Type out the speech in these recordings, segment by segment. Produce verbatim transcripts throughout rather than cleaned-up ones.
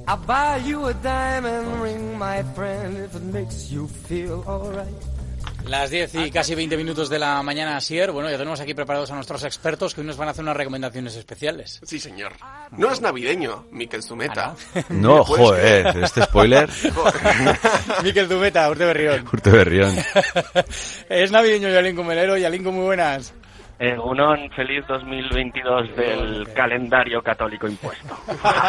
I'll buy you a diamond ring, my friend, if it makes you feel alright. Las diez y casi veinte minutos de la mañana, Asier. Bueno, ya tenemos aquí preparados a nuestros expertos que hoy nos van a hacer unas recomendaciones especiales. Sí, señor. No es navideño, Mikel Zumeta. Ah, ¿no? No, joder, este spoiler. Mikel Zumeta, Urte Berrión. Urte Berrión. Es navideño, Yalinko Melero. Yalinko, muy buenas. Egunon, feliz dos mil veintidós del okay. calendario católico impuesto.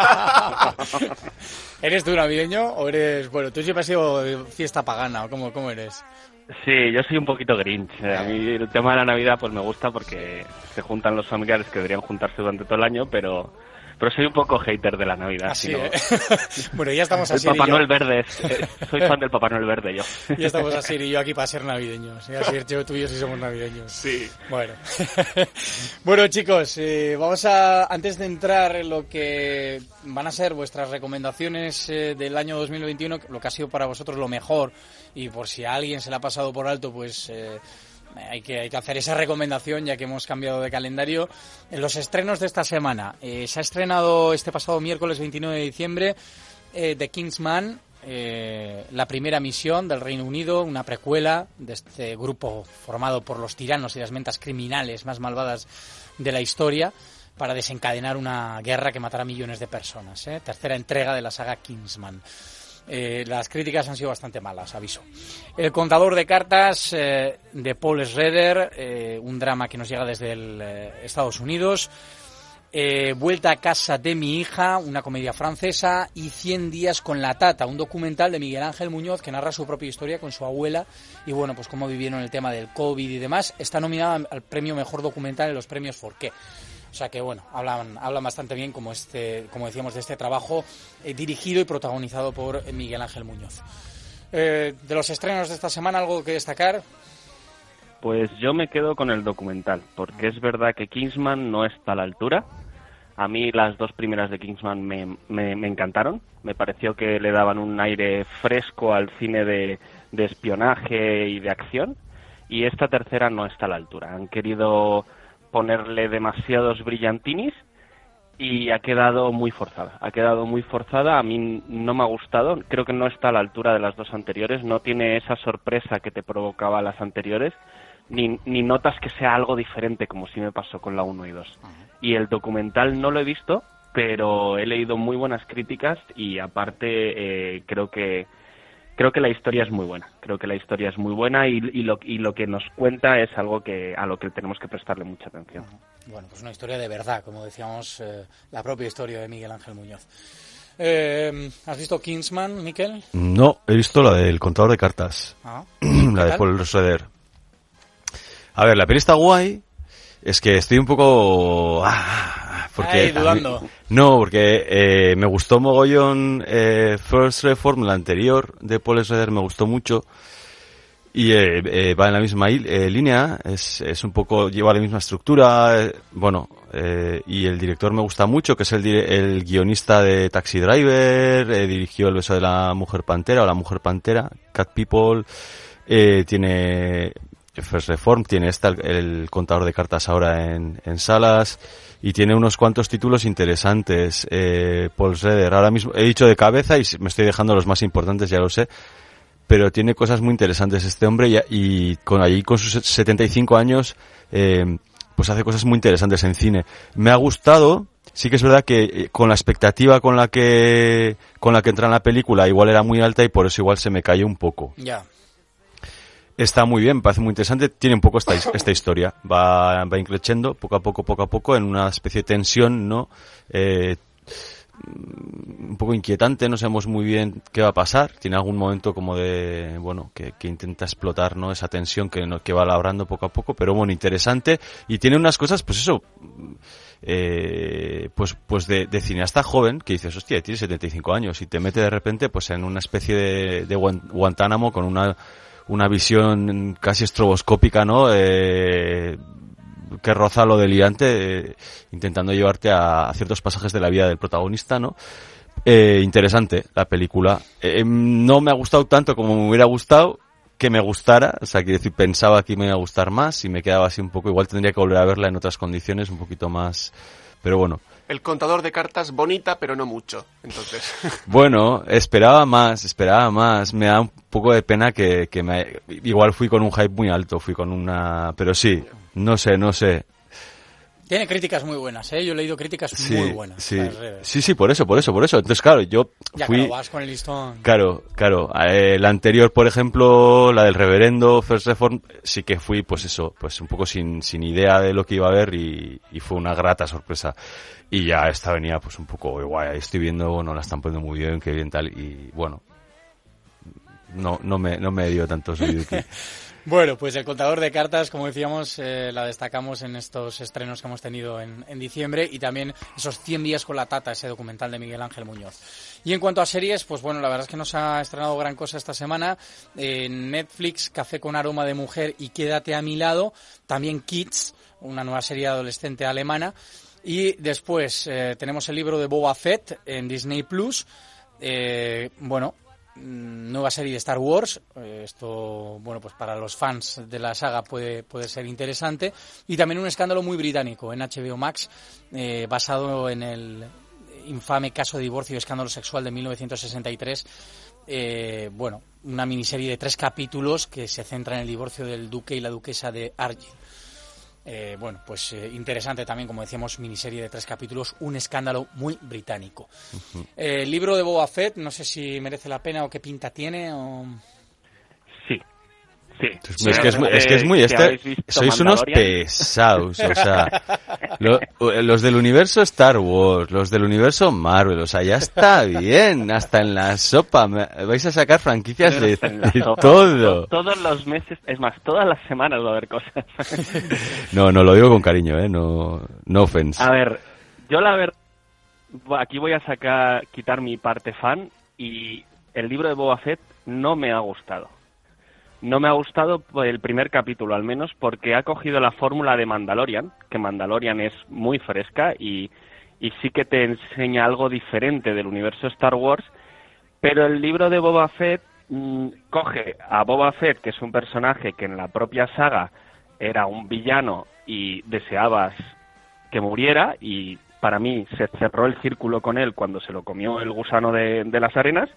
¿Eres tú navideño o eres... Bueno, tú siempre has sido fiesta pagana, ¿o cómo, cómo eres? Sí, yo soy un poquito grinch. A mí el tema de la Navidad pues me gusta porque se juntan los familiares que deberían juntarse durante todo el año, pero... Pero soy un poco hater de la Navidad. Así, sino... ¿eh? Bueno, ya estamos así. El Papá Noel verde. Es, eh, soy fan del Papá Noel verde, yo. Ya estamos así y yo aquí para ser navideños. Así yo, tú y yo sí somos navideños. Sí. Bueno. Bueno, chicos, eh, vamos a... Antes de entrar en lo que van a ser vuestras recomendaciones eh, del año dos mil veintiuno, lo que ha sido para vosotros lo mejor, y por si a alguien se le ha pasado por alto, pues... Eh, Hay que, hay que hacer esa recomendación ya que hemos cambiado de calendario. En los estrenos de esta semana, eh, se ha estrenado este pasado miércoles veintinueve de diciembre eh, The Kingsman, eh, la primera misión del Reino Unido, una precuela de este grupo formado por los tiranos y las mentas criminales más malvadas de la historia para desencadenar una guerra que matará a millones de personas. ¿eh? Tercera entrega de la saga Kingsman. Eh, las críticas han sido bastante malas, aviso. El contador de cartas eh, de Paul Schrader, eh, un drama que nos llega desde el, eh, Estados Unidos. Eh, Vuelta a casa de mi hija, una comedia francesa. Y Cien días con la tata, un documental de Miguel Ángel Muñoz que narra su propia historia con su abuela y bueno, pues cómo vivieron el tema del COVID y demás. Está nominada al premio Mejor Documental en los premios Forqué. O sea que bueno, hablan, hablan bastante bien, como este, como decíamos, de este trabajo eh, dirigido y protagonizado por Miguel Ángel Muñoz. Eh, de los estrenos de esta semana, ¿algo que destacar? Pues yo me quedo con el documental, porque es verdad que Kingsman no está a la altura. A mí las dos primeras de Kingsman me, me, me encantaron. Me pareció que le daban un aire fresco al cine de, de espionaje y de acción. Y esta tercera no está a la altura. Han querido ponerle demasiados brillantinis y ha quedado muy forzada. Ha quedado muy forzada. A mí no me ha gustado. Creo que no está a la altura de las dos anteriores. No tiene esa sorpresa que te provocaba las anteriores. Ni, ni notas que sea algo diferente, como sí me pasó con la uno y dos. Y el documental no lo he visto, pero he leído muy buenas críticas y aparte eh, creo que creo que la historia es muy buena. Creo que la historia es muy buena y, y, lo, y lo que nos cuenta es algo que a lo que tenemos que prestarle mucha atención. Bueno, pues una historia de verdad, como decíamos, eh, la propia historia de Miguel Ángel Muñoz. Eh, ¿Has visto Kingsman, Miquel? No, he visto la del contador de cartas. Ah, la de Paul Schrader. A ver, la peli está guay. Es que estoy un poco... Ah, porque Ay, dudando. Mí, no, porque eh, me gustó mogollón eh, First Reform, la anterior de Paul Schrader, me gustó mucho. Y eh, eh, va en la misma eh, línea, es, es un poco, lleva la misma estructura, eh, bueno, eh, y el director me gusta mucho, que es el, el guionista de Taxi Driver, eh, dirigió El beso de la mujer pantera, o La mujer pantera, Cat People, eh, tiene First Reform, tiene esta, el, el contador de cartas ahora en, en salas, y tiene unos cuantos títulos interesantes, eh, Paul Schrader, ahora mismo, he dicho de cabeza y me estoy dejando los más importantes, ya lo sé, pero tiene cosas muy interesantes este hombre y, y con allí con sus setenta y cinco años eh, pues hace cosas muy interesantes en cine. Me ha gustado, sí que es verdad que eh, con la expectativa con la que con la que entra en la película igual era muy alta y por eso igual se me cayó un poco. Ya. Yeah. Está muy bien, me parece muy interesante, tiene un poco esta esta historia, va va increciendo poco a poco, poco a poco en una especie de tensión, ¿no? Eh un poco inquietante, no sabemos muy bien qué va a pasar, tiene algún momento como de, bueno, que, que intenta explotar, ¿no? Esa tensión que, que va labrando poco a poco, pero bueno, interesante, y tiene unas cosas, pues eso, eh, pues pues de, de cineasta joven, que dices, hostia, tiene setenta y cinco años, y te mete de repente pues en una especie de, de Guantánamo con una, una visión casi estroboscópica, ¿no? Eh, que roza lo delirante, eh, intentando llevarte a, a ciertos pasajes de la vida del protagonista, ¿no? Eh, interesante la película. Eh, no me ha gustado tanto como me hubiera gustado que me gustara, o sea, quiero decir, pensaba que me iba a gustar más y me quedaba así un poco, igual tendría que volver a verla en otras condiciones, un poquito más, pero bueno, el contador de cartas bonita, pero no mucho. Entonces. Bueno, esperaba más, esperaba más. Me da un poco de pena que, que me... Igual fui con un hype muy alto, fui con una... Pero sí, no sé, no sé. Tiene críticas muy buenas, ¿eh? Yo he leído críticas Sí, muy buenas. sí, Pues, sí, sí, por eso, por eso, por eso. Entonces, claro, yo ya fui... claro, vas con el listón. Claro, claro. Eh, la anterior, por ejemplo, la del Reverendo First Reform, sí que fui, pues eso, pues un poco sin, sin idea de lo que iba a ver y, y fue una grata sorpresa. Y ya esta venía, pues un poco guay. Estoy viendo, bueno, la están poniendo muy bien, qué bien tal. Y bueno, no, no me, no me dio tanto Suzuki. Bueno, pues el contador de cartas, como decíamos, eh, la destacamos en estos estrenos que hemos tenido en, en diciembre y también esos cien días con la Tata, ese documental de Miguel Ángel Muñoz. Y en cuanto a series, pues bueno, la verdad es que no se ha estrenado gran cosa esta semana. En Netflix, Café con aroma de mujer y Quédate a mi lado. También Kids, una nueva serie adolescente alemana. Y después eh, tenemos el libro de Boba Fett en Disney Plus. Eh, bueno... nueva serie de Star Wars, esto, bueno, pues para los fans de la saga puede, puede ser interesante, y también un escándalo muy británico en H B O Max, eh, basado en el infame caso de divorcio y escándalo sexual de mil novecientos sesenta y tres, eh, bueno, una miniserie de tres capítulos que se centra en el divorcio del duque y la duquesa de Argyll. Eh, bueno, pues eh, interesante también, como decíamos, miniserie de tres capítulos, un escándalo muy británico. Uh-huh. Eh, el libro de Boba Fett, no sé si merece la pena o qué pinta tiene o... Sí, sí. Es, es, que, es, es que es muy... Este, sois unos pesados, o sea... Lo, los del universo Star Wars, los del universo Marvel, o sea, ya está bien, hasta en la sopa. Vais a sacar franquicias de, de todo. Todos los meses, es más, todas las semanas va a haber cosas. No, no, lo digo con cariño, ¿eh? No, no offense. A ver, yo la verdad, aquí voy a sacar, quitar mi parte fan, y el libro de Boba Fett no me ha gustado. No me ha gustado el primer capítulo, al menos, porque ha cogido la fórmula de Mandalorian, que Mandalorian es muy fresca y, y sí que te enseña algo diferente del universo Star Wars, pero el libro de Boba Fett mmm, coge a Boba Fett, que es un personaje que en la propia saga era un villano y deseabas que muriera, y para mí se cerró el círculo con él cuando se lo comió el gusano de, de las arenas.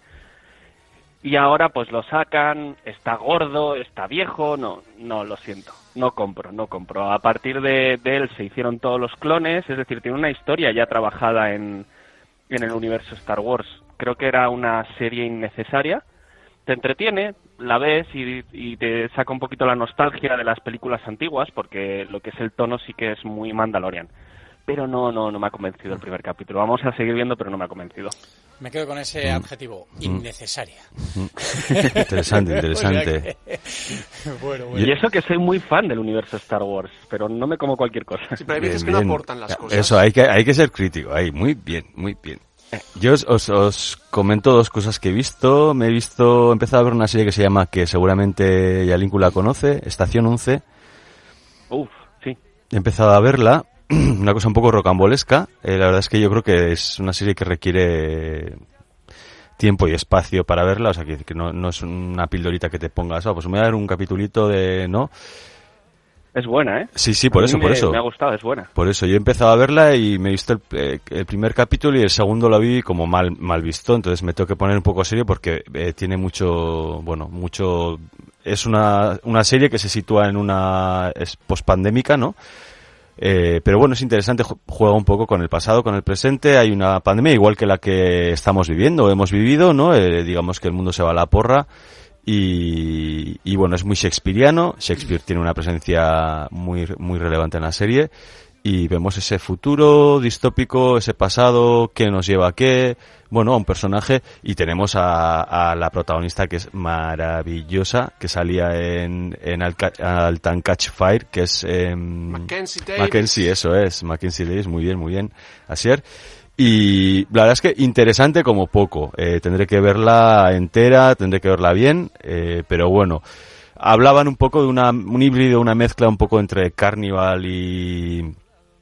Y ahora pues lo sacan, está gordo, está viejo, no, no, lo siento, no compro, no compro. A partir de, de él se hicieron todos los clones, es decir, tiene una historia ya trabajada en, en el universo Star Wars. Creo que era una serie innecesaria, te entretiene, la ves y, y te saca un poquito la nostalgia de las películas antiguas, porque lo que es el tono sí que es muy Mandalorian. Pero no, no, no me ha convencido el primer capítulo. Vamos a seguir viendo, pero no me ha convencido. Me quedo con ese adjetivo, mm. innecesaria. Mm. Interesante, interesante. que... bueno, bueno. Y eso que soy muy fan del universo Star Wars, pero no me como cualquier cosa. Sí, pero hay veces bien, que bien. no aportan las cosas. Eso, hay que, hay que ser crítico. Ahí, muy bien, muy bien. Yo os, os, os comento dos cosas que he visto. Me he visto, he empezado a ver una serie que se llama, que seguramente Yalinku la conoce, Estación once. Uf, sí. He empezado a verla. Una cosa un poco rocambolesca. Eh, la verdad es que yo creo que es una serie que requiere tiempo y espacio para verla, o sea, que, que no, no es una pildorita que te pongas, oh, pues me voy a dar un capitulito de... ¿no? Es buena, ¿eh? Sí, sí, por eso, me, por eso. Me ha gustado, es buena. Por eso, yo he empezado a verla y me he visto el, eh, el primer capítulo y el segundo lo vi como mal mal visto, entonces me tengo que poner un poco serio porque eh, tiene mucho, bueno, mucho... Es una, una serie que se sitúa en una... es pospandémica, ¿no? Eh, pero bueno, es interesante, juega un poco con el pasado, con el presente. Hay una pandemia igual que la que estamos viviendo o hemos vivido, ¿no? Eh, digamos que el mundo se va a la porra y, y bueno, es muy shakespeariano. Shakespeare tiene una presencia muy, muy relevante en la serie y vemos ese futuro distópico, ese pasado, qué nos lleva a qué, bueno, a un personaje, y tenemos a, a la protagonista que es maravillosa, que salía en, en Altan Catch Fire, que es eh, Mackenzie Davis. Mackenzie, eso es, Mackenzie Davis, muy bien, muy bien, Asier. Y la verdad es que interesante como poco, eh, tendré que verla entera, tendré que verla bien, eh, pero bueno, hablaban un poco de una, un híbrido, una mezcla un poco entre Carnival y...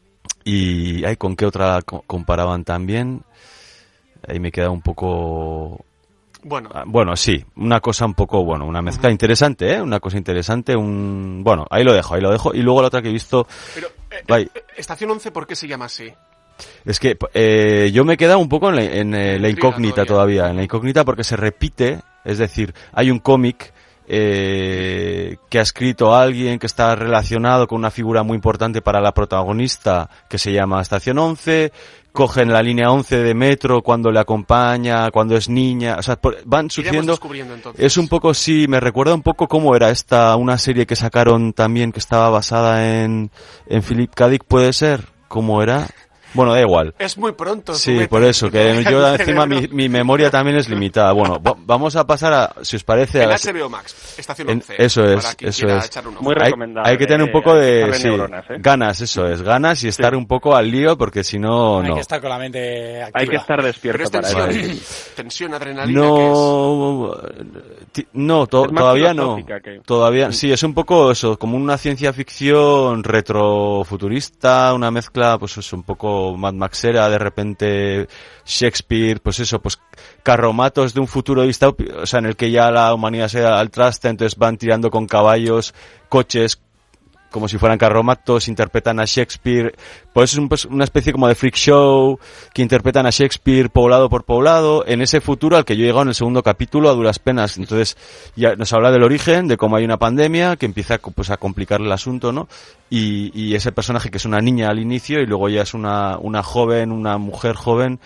Y, ay, ¿con qué otra comparaban también? Ahí me queda un poco... Bueno. Ah, bueno, sí, una cosa un poco, bueno, una mezcla uh-huh. interesante, ¿eh? Una cosa interesante, un... Bueno, ahí lo dejo, ahí lo dejo. Y luego la otra que he visto... Pero, eh, eh, Estación once, ¿por qué se llama así? Es que eh, yo me he quedado un poco en la, en, eh, la incógnita todavía. todavía, en la incógnita porque se repite, es decir, hay un cómic eh, que ha escrito alguien que está relacionado con una figura muy importante para la protagonista que se llama Estación once, cogen la línea once de metro cuando le acompaña, cuando es niña, o sea, por, van sucediendo, es un poco, sí, me recuerda un poco cómo era esta, una serie que sacaron también que estaba basada en, en Philip K. Dick, ¿puede ser? ¿Cómo era? Bueno, da igual. Es muy pronto. Sí, por eso, que yo encima mi, mi memoria también es limitada. Bueno, va, vamos a pasar a, si os parece... En a H B O Max, Estación once. En, eso es, eso es. Muy recomendable. Hay, hay que tener un poco de sí, neuronas, ¿eh? ganas, eso es, ganas y estar sí. un poco al lío porque si no, no. Hay que estar con la mente activa. Hay que estar despierto Pero es tensión, para eso. Tensión, adrenalina, no, ¿qué es? No, to, todavía no. Que... Todavía, sí, es un poco eso, como una ciencia ficción retrofuturista, una mezcla, pues es un poco Mad Maxera, de repente Shakespeare, pues eso, pues carromatos de un futuro distópico, o sea, en el que ya la humanidad se da al traste, entonces van tirando con caballos, coches, como si fueran carromatos, interpretan a Shakespeare, pues es un, pues una especie como de freak show, que interpretan a Shakespeare poblado por poblado, en ese futuro al que yo he llegado en el segundo capítulo a duras penas. Entonces ya nos habla del origen, de cómo hay una pandemia que empieza pues a complicar el asunto, ¿no? Y, y ese personaje que es una niña al inicio y luego ya es una, una joven, una mujer joven,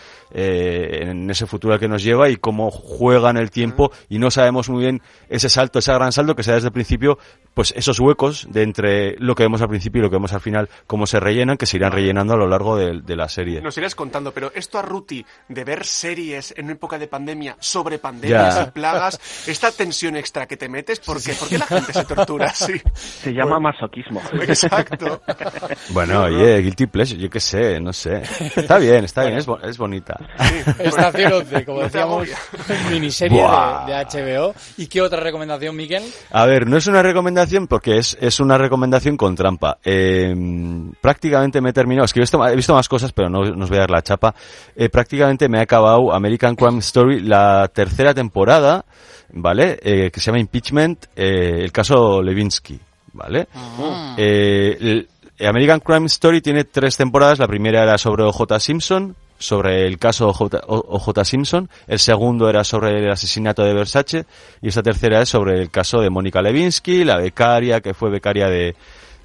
eh, en ese futuro al que nos lleva y cómo juega en el tiempo y no sabemos muy bien ese salto, ese gran salto que se da desde el principio, pues esos huecos de entre lo que vemos al principio y lo que vemos al final, cómo se rellenan, que se irán rellenando a lo largo de, de la serie. Nos irás contando, pero esto a Ruti, de ver series en época de pandemia, sobre pandemias ya. y plagas, esta tensión extra que te metes, ¿por qué? ¿Por qué la gente se tortura así? Se llama bueno, masoquismo. Exacto. Bueno, oye, guilty pleasure, yo qué sé, no sé. Está bien, está bien, es, bo- es bonita. Sí, Estación once, como decíamos, miniserie de, de H B O. ¿Y qué otra recomendación, Miquel? A ver, no es una recomendación porque es, es una recomendación con trampa. Eh, prácticamente me he terminado, es que he visto, he visto más cosas, pero no, no os voy a dar la chapa. Eh, prácticamente me he acabado American Crime Story, la tercera temporada, ¿vale? Eh, que se llama Impeachment, eh, el caso Levinsky, ¿vale? Uh-huh. Eh, el, American Crime Story tiene tres temporadas, la primera era sobre O J Simpson, sobre el caso O J Simpson, el segundo era sobre el asesinato de Versace y esta tercera es sobre el caso de Mónica Lewinsky, la becaria que fue becaria de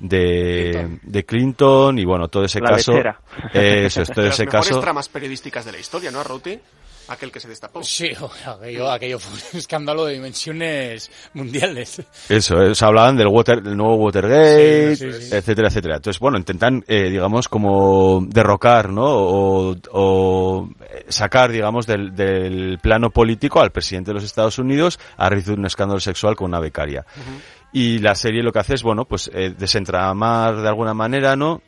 de Clinton, de Clinton y bueno, todo ese la caso eh, eso es todo de ese las caso. mejores tramas periodísticas de la historia, ¿no, Ruti? Aquel que se destapó. Sí, aquello, aquello fue un escándalo de dimensiones mundiales. Eso, es, hablaban del water, del nuevo Watergate, sí, sí, sí. etcétera, etcétera. Entonces, bueno, intentan, eh, digamos, como derrocar, ¿no? O, o sacar, digamos, del, del plano político al presidente de los Estados Unidos a raíz de un escándalo sexual con una becaria. Uh-huh. Y la serie lo que hace es, bueno, pues eh, desentramar de alguna manera, ¿no?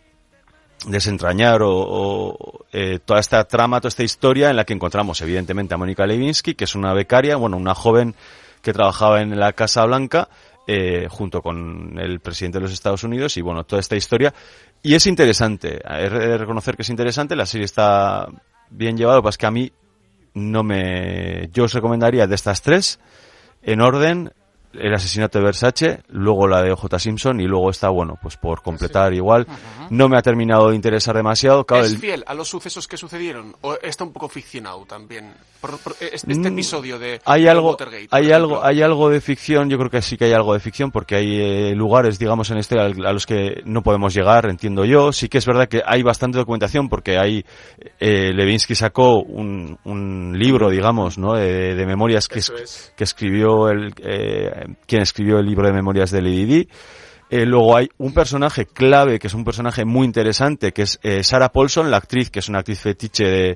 desentrañar o, o eh, toda esta trama, toda esta historia en la que encontramos evidentemente a Mónica Lewinsky, que es una becaria, bueno, una joven que trabajaba en la Casa Blanca eh, junto con el presidente de los Estados Unidos y bueno, toda esta historia. Y es interesante, es de reconocer que es interesante, la serie está bien llevada, lo que pasa es que a mí no me... Yo os recomendaría de estas tres, en orden, el asesinato de Versace, luego la de O J Simpson y luego está, bueno, pues por completar igual. Uh-huh. No me ha terminado de interesar demasiado. Claro, ¿Es el... fiel a los sucesos que sucedieron o está un poco ficcionado también? Por, por este, este episodio de, hay de algo, Watergate. Hay algo, hay algo de ficción, yo creo que sí que hay algo de ficción porque hay eh, lugares, digamos, en este a los que no podemos llegar, entiendo yo. Sí que es verdad que hay bastante documentación porque hay, eh, Lewinsky sacó un, un libro, digamos, ¿no? De, de memorias que, es. que escribió el, eh, quien escribió el libro de memorias de Lady Di. Eh, luego hay un personaje clave, que es un personaje muy interesante, que es eh, Sarah Paulson, la actriz, que es una actriz fetiche de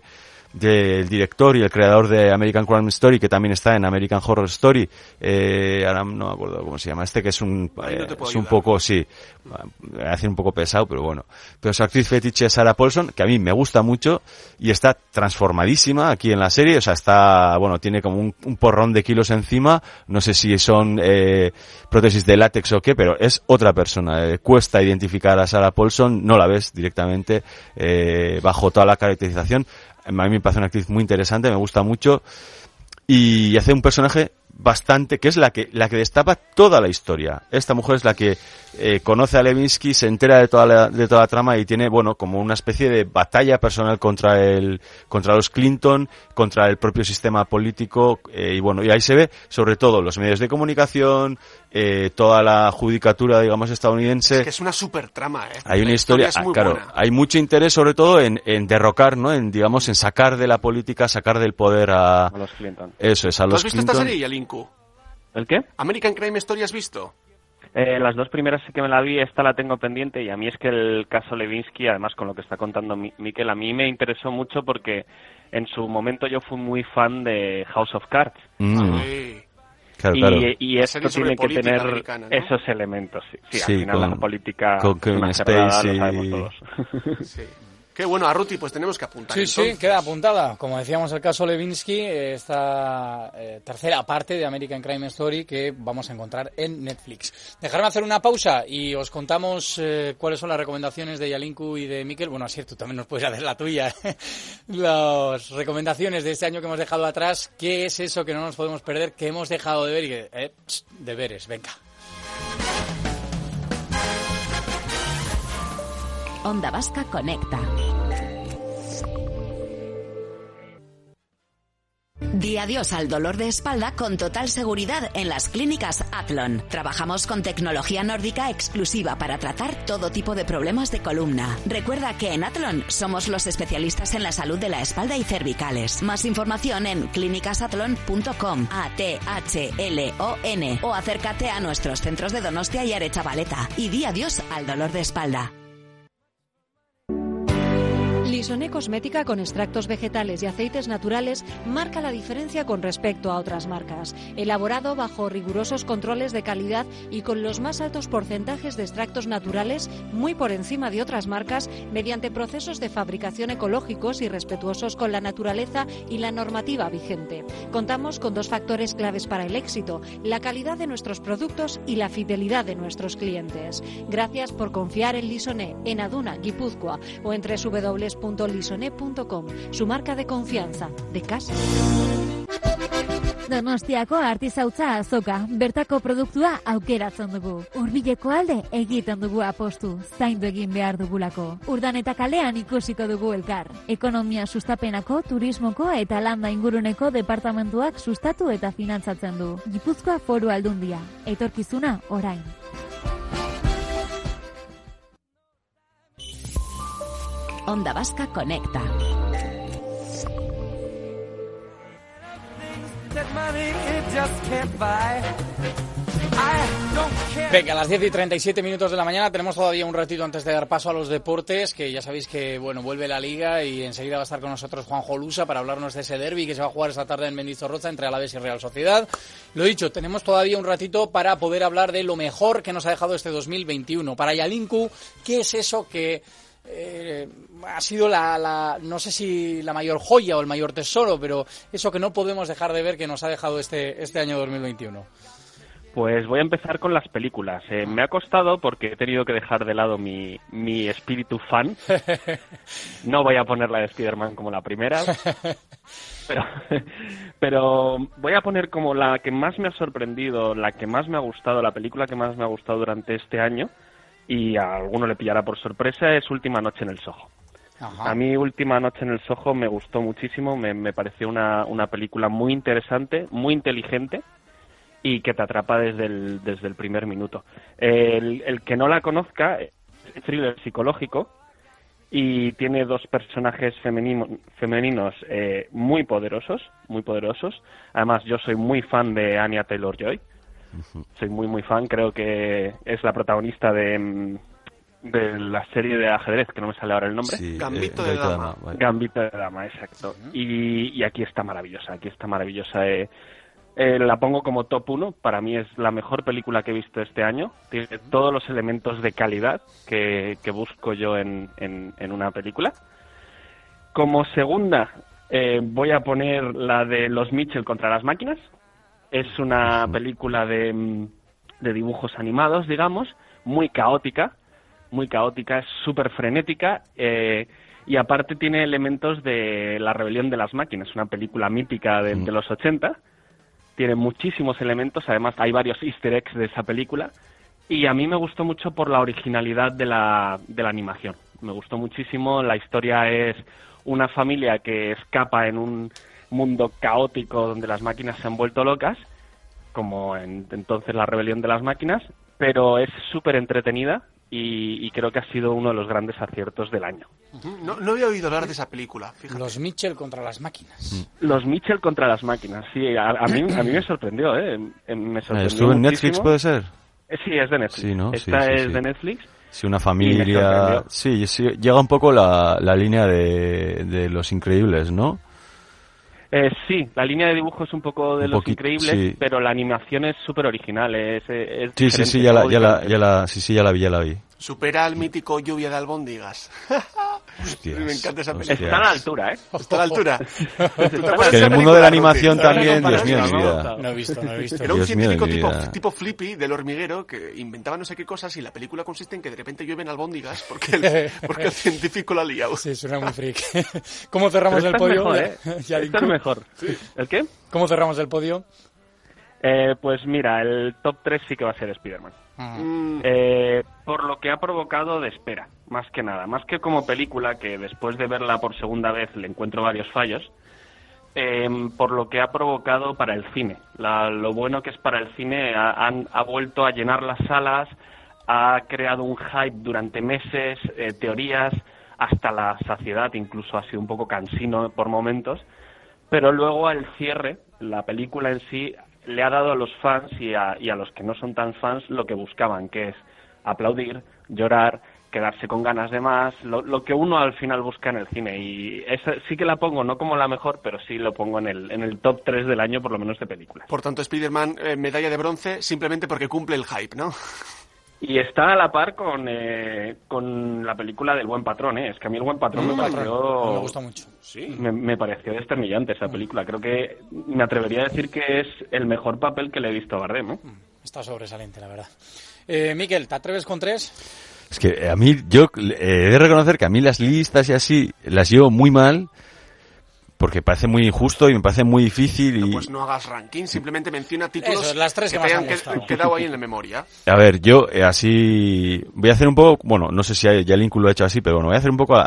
del director y el creador de American Crime Story, que también está en American Horror Story. Eh, ahora no me acuerdo cómo se llama este, que es un eh, no es un poco, sí, me hace un poco pesado, pero bueno. Pero esa actriz fetiche Sarah Paulson, que a mí me gusta mucho y está transformadísima aquí en la serie, o sea, está, bueno, tiene como un, un porrón de kilos encima, no sé si son eh, prótesis de látex o qué, pero es otra persona. Eh, cuesta identificar a Sarah Paulson, no la ves directamente eh, bajo toda la caracterización. A mí me parece una actriz muy interesante, me gusta mucho y hace un personaje bastante, que es la que la que destapa toda la historia. Esta mujer es la que eh, conoce a Levinsky, se entera de toda la, de toda la trama y tiene, bueno, como una especie de batalla personal contra el contra los Clinton, contra el propio sistema político, eh, y bueno, y ahí se ve sobre todo los medios de comunicación, eh, toda la judicatura, digamos, estadounidense. Es que es una super trama, ¿eh? Hay una la historia, historia es muy ah, claro, buena. hay mucho interés sobre todo en, en derrocar, ¿no? En, digamos, en sacar de la política, sacar del poder a... A los Clinton. Eso es, a ¿Tú los has visto Clinton. esta serie, Yalinku? ¿El qué? ¿American Crime Story has visto? Eh, las dos primeras sí que me la vi, esta la tengo pendiente, y a mí es que el caso Levinsky, además con lo que está contando Mi- Miquel, a mí me interesó mucho porque en su momento yo fui muy fan de House of Cards. Mm, Sí. claro, y, claro. y La esto serie sobre tiene que política tener americana, ¿no? esos elementos. Sí, sí, Sí, al final con- la política con es Kevin una cerrada, Spacey. lo sabemos todos. Sí. Qué bueno, Arruti, pues tenemos que apuntar. Sí, entonces. sí, queda apuntada. Como decíamos, el caso Levinsky, eh, esta eh, tercera parte de American Crime Story que vamos a encontrar en Netflix. Dejarme hacer una pausa y os contamos eh, cuáles son las recomendaciones de Yalinku y de Miquel. Bueno, así tú también nos puedes hacer la tuya. Las recomendaciones de este año que hemos dejado atrás. ¿Qué es eso que no nos podemos perder, que hemos dejado de ver y que... Eh, pst, deberes, venga. Onda Vasca Conecta. Di adiós al dolor de espalda con total seguridad en las clínicas Athlon. Trabajamos con tecnología nórdica exclusiva para tratar todo tipo de problemas de columna. Recuerda que en Athlon somos los especialistas en la salud de la espalda y cervicales. Más información en clínicasathlon punto com, A T H L O N, o acércate a nuestros centros de Donostia y Aretxabaleta y di adiós al dolor de espalda. Lisoné Cosmética con extractos vegetales y aceites naturales marca la diferencia con respecto a otras marcas. Elaborado bajo rigurosos controles de calidad y con los más altos porcentajes de extractos naturales, muy por encima de otras marcas, mediante procesos de fabricación ecológicos y respetuosos con la naturaleza y la normativa vigente. Contamos con dos factores claves para el éxito: la calidad de nuestros productos y la fidelidad de nuestros clientes. Gracias por confiar en Lisoné, en Aduna, Guipúzcoa, o en doble u doble u doble u punto lisoné punto com, su marca de confianza, de casa. Donostiako artizautza azoka, bertako produktua aukeratzen dugu. Hurbileko alde egiten dugu apostu, zaindu egin behar dugulako. Urdan eta kalean ikusiko dugu elkar. Ekonomia sustapenako, turismoko eta landa inguruneko departamentuak sustatu eta finantzatzen du. Gipuzkoa Foru Aldundia, etorkizuna orain. Onda Vasca Conecta. Venga, a las diez y treinta y siete minutos de la mañana tenemos todavía un ratito antes de dar paso a los deportes, que ya sabéis que, bueno, vuelve la Liga y enseguida va a estar con nosotros Juanjo Lusa para hablarnos de ese derbi que se va a jugar esta tarde en Mendizorroza entre Alavés y Real Sociedad. Lo dicho, tenemos todavía un ratito para poder hablar de lo mejor que nos ha dejado este dos mil veintiuno. Para Yalinku, ¿qué es eso que eh, ha sido la, la, no sé si la mayor joya o el mayor tesoro, pero eso que no podemos dejar de ver que nos ha dejado este, este año dos mil veintiuno? Pues voy a empezar con las películas. Eh, me ha costado porque he tenido que dejar de lado mi, mi espíritu fan. No voy a poner la de Spider-Man como la primera, pero, pero voy a poner como la que más me ha sorprendido, la que más me ha gustado, la película que más me ha gustado durante este año, y a alguno le pillará por sorpresa, es Última Noche en el Soho. Ajá. A mí Última Noche en el Soho me gustó muchísimo, me, me pareció una, una película muy interesante, muy inteligente, y que te atrapa desde el, desde el primer minuto. El, el que no la conozca, es un thriller psicológico y tiene dos personajes femenino, femeninos eh, muy poderosos, muy poderosos. Además, yo soy muy fan de Anya Taylor-Joy. Soy muy, muy fan. Creo que es la protagonista de, de la serie de ajedrez, que no me sale ahora el nombre. Sí, Gambito eh, de Gambito Dama. vale. Gambito de Dama, exacto. Y, y aquí está maravillosa, aquí está maravillosa. Eh, eh, la pongo como top uno, para mí es la mejor película que he visto este año. Tiene todos los elementos de calidad que, que busco yo en, en, en una película. Como segunda, eh, voy a poner la de Los Mitchell contra las máquinas. Es una película de, de dibujos animados, digamos, muy caótica, muy caótica, es súper frenética, eh, y aparte tiene elementos de La rebelión de las máquinas, una película mítica de, de los ochenta, tiene muchísimos elementos, además hay varios easter eggs de esa película, y a mí me gustó mucho por la originalidad de la, de la animación. Me gustó muchísimo, la historia es una familia que escapa en un mundo caótico donde las máquinas se han vuelto locas, como en, entonces la rebelión de las máquinas, pero es súper entretenida y, y creo que ha sido uno de los grandes aciertos del año. No, no había oído hablar de esa película, fíjate. Los Mitchell contra las máquinas. Los Mitchell contra las máquinas, sí, a, a, mí, a mí me sorprendió, ¿eh? Me sorprendió ¿Estuvo en muchísimo. Netflix, puede ser? Eh, Sí, es de Netflix. Sí, ¿no? Esta Sí, sí, es sí. de Netflix. Sí, una Y me familia... sorprendió. Sí, sí, llega un poco la, la línea de, de Los Increíbles, ¿no? Eh, sí, la línea de dibujo es un poco de Un Los poquito, Increíbles, sí. pero la animación es súper original. Es, es Sí, sí, diferente, sí, ya la, todo ya la, diferente. ya la, sí, sí, ya la vi, ya la vi. Supera al mítico Lluvia de albóndigas. Hostias, Me encanta esa película. Está a la altura, ¿eh? Está a la altura. Es que en el mundo de la animación también, Dios Dios mío, mío, de mi ¿no? vida. No he visto, no he visto. Era un Dios mío de científico mi tipo, vida. tipo Flippy del hormiguero que inventaba no sé qué cosas y la película consiste en que de repente llueven albóndigas porque el, porque el científico la ha liado. Sí, suena muy freak. ¿Cómo cerramos Pero el esta es podio? mejor, ¿eh? Ya, Esta es mejor. ¿El qué? ¿Cómo cerramos el podio? Eh, pues mira, el top tres sí que va a ser Spider-Man. Mm, Eh, por lo que ha provocado de espera, más que nada. Más que como película, que después de verla por segunda vez le encuentro varios fallos, eh, por lo que ha provocado para el cine. La- lo bueno que es para el cine, ha, han- ha vuelto a llenar las salas, ha creado un hype durante meses, eh, teorías, hasta la saciedad, incluso ha sido un poco cansino por momentos, pero luego al cierre, la película en sí le ha dado a los fans y a, y a los que no son tan fans lo que buscaban, que es aplaudir, llorar, quedarse con ganas de más, lo, lo que uno al final busca en el cine. Y esa sí que la pongo, no como la mejor, pero sí lo pongo en el, en el top tres del año, por lo menos de películas. Por tanto, Spider-Man, eh, medalla de bronce simplemente porque cumple el hype, ¿no? Y está a la par con, eh, con la película del Buen Patrón, ¿eh? Es que a mí el Buen Patrón me pareció... Me gusta mucho. Sí. Me, me pareció desternillante esa película. Creo que me atrevería a decir que es el mejor papel que le he visto a Bardem, ¿eh? Está sobresaliente, la verdad. Eh, Miquel, ¿te atreves con tres? Es que eh, a mí, yo eh, he de reconocer que a mí las listas y así las llevo muy mal porque parece muy injusto y me parece muy difícil y... Pues no hagas ranking, simplemente menciona títulos Eso, las tres que que te más hayan han que- gustado. quedado ahí en la memoria. A ver, yo eh, así voy a hacer un poco, bueno, no sé si hay- ya Linku lo ha hecho así, pero bueno, voy a hacer un poco a,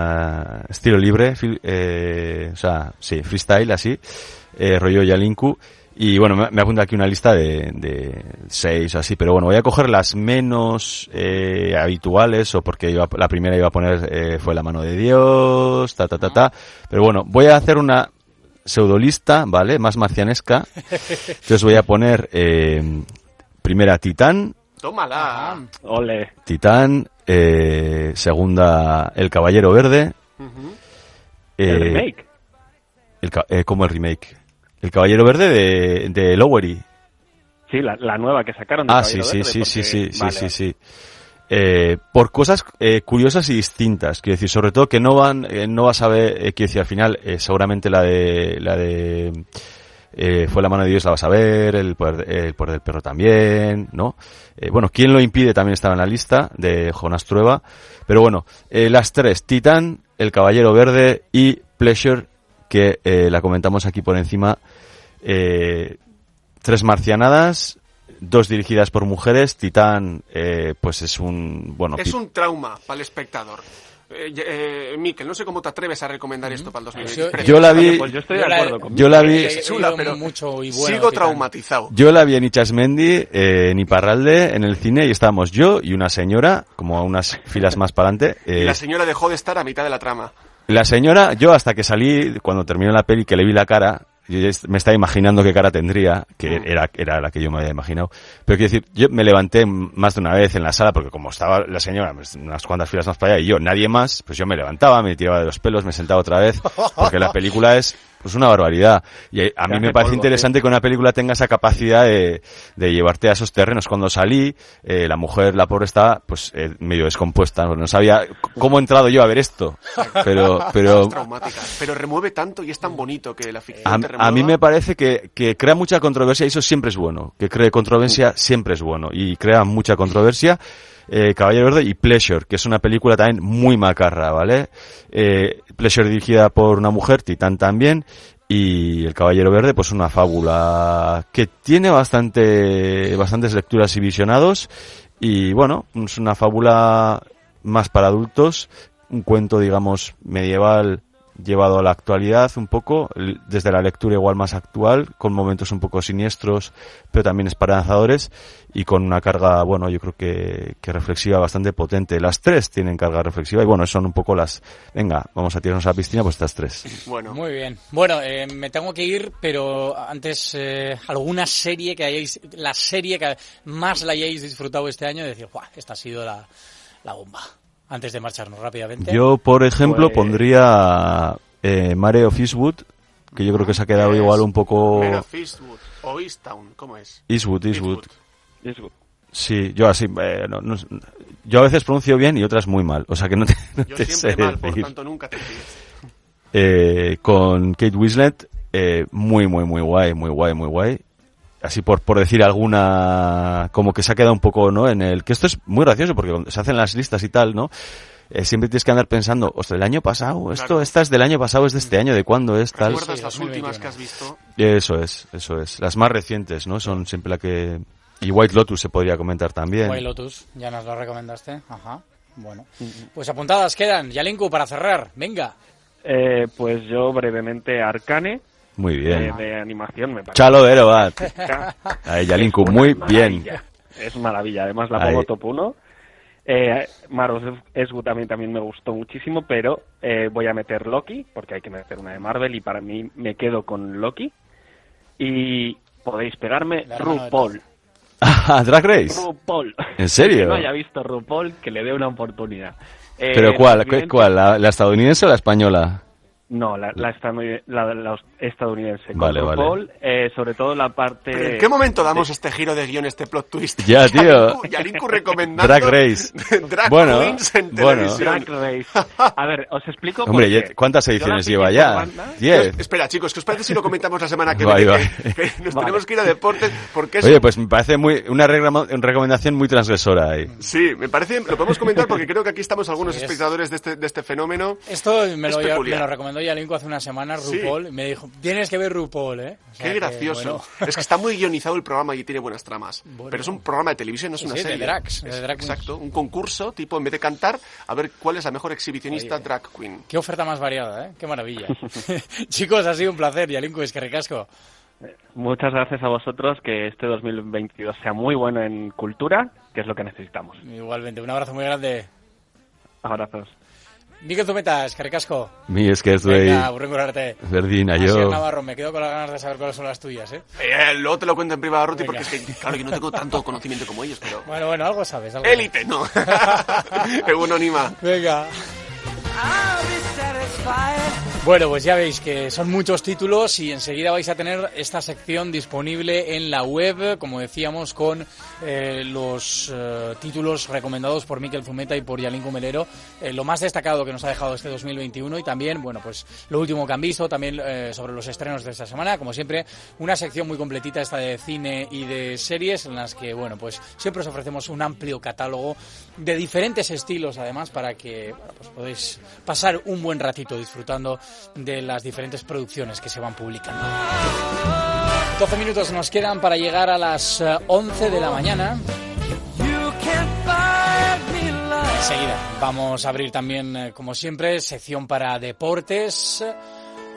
a estilo libre, fil- eh, o sea, sí, freestyle así, eh, rollo Yalinku. Y bueno, me, me apunta aquí una lista de, de seis o así, pero bueno, voy a coger las menos eh, habituales, o porque iba, la primera iba a poner eh, fue La mano de Dios, ta ta ta ta, pero bueno, voy a hacer una pseudolista, ¿vale? Más marcianesca. Entonces voy a poner eh, primera Titán, Tómala. Ole. Titán, eh, segunda El Caballero Verde, Ujú. El eh, remake. el ca- eh, como el remake, El Caballero Verde de, de Lowery. Sí, la, la nueva que sacaron de Ah, sí, Caballero sí, Verde, sí, sí, porque- sí, sí, vale, sí, sí. Eh, por cosas eh, curiosas y distintas, quiero decir, sobre todo que no van, eh, no vas a ver, eh, quiero decir, al final, eh, seguramente la de, la de, eh, fue La mano de Dios la vas a ver, el poder, el poder del perro también, ¿no? Eh, bueno, ¿quién lo impide? También estaba en la lista de Jonas Trueba, pero bueno, eh, las tres, Titán, El Caballero Verde y Pleasure, que eh, la comentamos aquí por encima, eh, tres marcianadas, dos dirigidas por mujeres. Titán, eh, pues es un... bueno Es pi- un trauma para el espectador. Eh, eh, Miquel, no sé cómo te atreves a recomendar esto para el dos mil veintitrés. Yo la vi- Pues yo estoy de Yo la- acuerdo con yo la vi- He Chula, oído pero mucho y bueno, Sigo Titán. traumatizado. Yo la vi en Ichasmendi, eh, en Iparralde, en el cine, y estábamos yo y una señora, como a unas filas más para adelante. Y eh, la señora dejó de estar a mitad de la trama. La señora, yo hasta que salí, cuando terminó la peli, que le vi la cara, yo ya est- me estaba imaginando qué cara tendría, que era, era la que yo me había imaginado. Pero quiero decir, yo me levanté más de una vez en la sala, porque como estaba la señora pues, unas cuantas filas más para allá y yo, nadie más, pues yo me levantaba, me tiraba de los pelos, me sentaba otra vez, porque la película es pues una barbaridad. Y eh, a mí hace me parece polvo, interesante que una película tenga esa capacidad de, de llevarte a esos terrenos. Cuando salí, eh, la mujer, la pobre, estaba pues eh, medio descompuesta, no sabía c- cómo he entrado yo a ver esto. Pero, pero Es traumática. Pero remueve tanto y es tan bonito que la ficción a, te remueva. a mí me parece que, que crea mucha controversia y eso siempre es bueno. Que cree controversia siempre es bueno. Y crea mucha controversia. Eh, Caballero Verde y Pleasure, que es una película también muy macarra, ¿vale? Eh, Pleasure dirigida por una mujer, Titán también. Y El Caballero Verde, pues una fábula que tiene bastante, bastantes lecturas y visionados. Y bueno, es una fábula más para adultos, un cuento, digamos, medieval llevado a la actualidad un poco, desde la lectura igual más actual, con momentos un poco siniestros, pero también esperanzadores, y con una carga, bueno, yo creo que, que reflexiva bastante potente. Las tres tienen carga reflexiva, y bueno, son un poco las, venga, vamos a tirarnos a la piscina, pues estas tres. Bueno. Muy bien. Bueno, eh, me tengo que ir, pero antes, eh, alguna serie que hayáis, la serie que más la hayáis disfrutado este año, y decir, ¡guau! Esta ha sido la, la bomba. Antes de marcharnos rápidamente. Yo, por ejemplo, pues... pondría eh, Mare of Eastwood, que yo creo que se ha quedado es igual un poco... Mare of Eastwood o Easttown, ¿cómo es? Eastwood, Eastwood. Eastwood. Sí, yo así, eh, no, no, yo a veces pronuncio bien y otras muy mal, o sea que no te, no yo te siempre sé mal, por decir. tanto nunca te pides. Eh, con Kate Winslet, eh, muy, muy, muy guay, muy guay, muy guay. Así por, por decir alguna, como que se ha quedado un poco, ¿no? En el, que esto es muy gracioso porque cuando se hacen las listas y tal, ¿no? Eh, siempre tienes que andar pensando, ostras, el año pasado, esto, Claro. esta es del año pasado, es de este año, ¿de cuándo es tal? ¿Recuerdas las últimas que has visto? Eso es, eso es. Las más recientes, ¿no? Son siempre la que... Y White Lotus se podría comentar también. White Lotus, ya nos lo recomendaste. Ajá. Bueno. Pues apuntadas quedan. Yalinku, para cerrar. Venga. Eh, pues yo brevemente Arcane. Muy bien. Eh, de animación me parece. Chalo Erobat. Ahí, Yalinku, muy bien. Es maravilla, además la Ahí. pongo top uno. Eh, Maros Esgu también, también me gustó muchísimo, pero eh, voy a meter Loki, porque hay que meter una de Marvel, y para mí me quedo con Loki. Y podéis pegarme La hermana de RuPaul. Ah, Drag Race. RuPaul. ¿En serio? El que no haya visto RuPaul, que le dé una oportunidad. Eh, ¿Pero cuál? evidentemente- ¿Cuál? ¿La, la estadounidense o la española? No, la, la, estadounid- la, la estadounidense. Con Vale, vale. RuPaul, eh, sobre todo la parte... ¿Pero en qué momento damos este giro de guión, este plot twist? Ya, tío. Yalinku, Yalinku recomendando Drag Race. Drag Bueno, Queens en bueno. televisión. Drag Race. A ver, os explico por Hombre, qué. ya- ¿cuántas Yo la ediciones siguiente lleva ya? banda- Diez. Espera, chicos, ¿qué os parece si lo comentamos la semana que Vale, viene? vale. Que, que nos Vale. tenemos que ir a deportes, porque es... Oye, pues me parece muy una regrama- recomendación muy transgresora ahí. Sí, me parece, lo podemos comentar porque creo que aquí estamos algunos Sí, es- espectadores de este, de este fenómeno. Esto me Es lo, me peculiar. lo recomendó Yalinku hace una semana, Sí. RuPaul. Me dijo, tienes que ver RuPaul, ¿eh? O sea Qué que, gracioso. bueno. Es que está muy guionizado el programa y tiene buenas tramas. Bueno. Pero es un programa de televisión, no es Sí, una sí, de serie. drags, de Es- drag queens. exacto, un concurso, tipo, en vez de cantar, a ver cuál es la mejor exhibicionista Oye. drag queen. Qué oferta más variada, ¿eh? Qué maravilla. Chicos, ha sido un placer. Yalinku, es que ricasco. Muchas gracias a vosotros, que este dos mil veintidós sea muy bueno en cultura, que es lo que necesitamos. Igualmente, un abrazo muy grande. Abrazos. Mikel Zumeta, es que ricasco. Mi es que es de Venga, aburrengo arte. Verdina, Asier yo. Navarro, me quedo con las ganas de saber cuáles son las tuyas, ¿eh? Eh, luego te lo cuento en privado, Ruti, Venga. porque es que, claro, yo no tengo tanto conocimiento como ellos, pero... Bueno, bueno, algo sabes. Algo Élite, no. Egunonima. Venga. Bueno, pues ya veis que son muchos títulos y enseguida vais a tener esta sección disponible en la web, como decíamos, con eh, los eh, títulos recomendados por Mikel Zumeta y por Yalinku Melero, eh, lo más destacado que nos ha dejado este dos mil veintiuno y también, bueno, pues lo último que han visto, también eh, sobre los estrenos de esta semana, como siempre, una sección muy completita esta de cine y de series en las que, bueno, pues siempre os ofrecemos un amplio catálogo de diferentes estilos, además, para que, bueno, pues podéis pasar un buen ratito disfrutando de las diferentes producciones que se van publicando. doce minutos nos quedan para llegar a las eh, once de la mañana. Enseguida vamos a abrir también, eh, como siempre, sección para deportes.